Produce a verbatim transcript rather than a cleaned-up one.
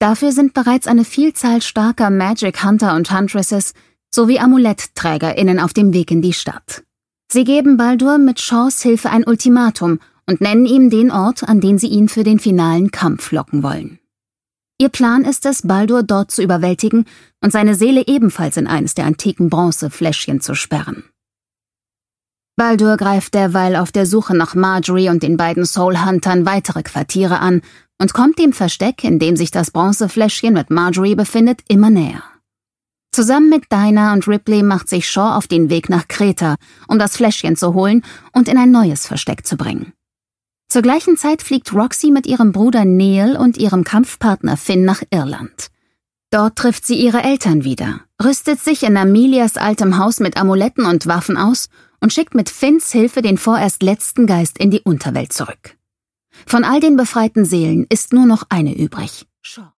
Dafür sind bereits eine Vielzahl starker Magic Hunter und Huntresses sowie AmulettträgerInnen auf dem Weg in die Stadt. Sie geben Baldur mit Shaws Hilfe ein Ultimatum und nennen ihm den Ort, an den sie ihn für den finalen Kampf locken wollen. Ihr Plan ist es, Baldur dort zu überwältigen und seine Seele ebenfalls in eines der antiken Bronzefläschchen zu sperren. Baldur greift derweil auf der Suche nach Marjorie und den beiden Soul-Huntern weitere Quartiere an und kommt dem Versteck, in dem sich das Bronzefläschchen mit Marjorie befindet, immer näher. Zusammen mit Dinah und Ripley macht sich Shaw auf den Weg nach Kreta, um das Fläschchen zu holen und in ein neues Versteck zu bringen. Zur gleichen Zeit fliegt Roxy mit ihrem Bruder Neil und ihrem Kampfpartner Finn nach Irland. Dort trifft sie ihre Eltern wieder, rüstet sich in Amelias altem Haus mit Amuletten und Waffen aus und schickt mit Finns Hilfe den vorerst letzten Geist in die Unterwelt zurück. Von all den befreiten Seelen ist nur noch eine übrig. Shaw.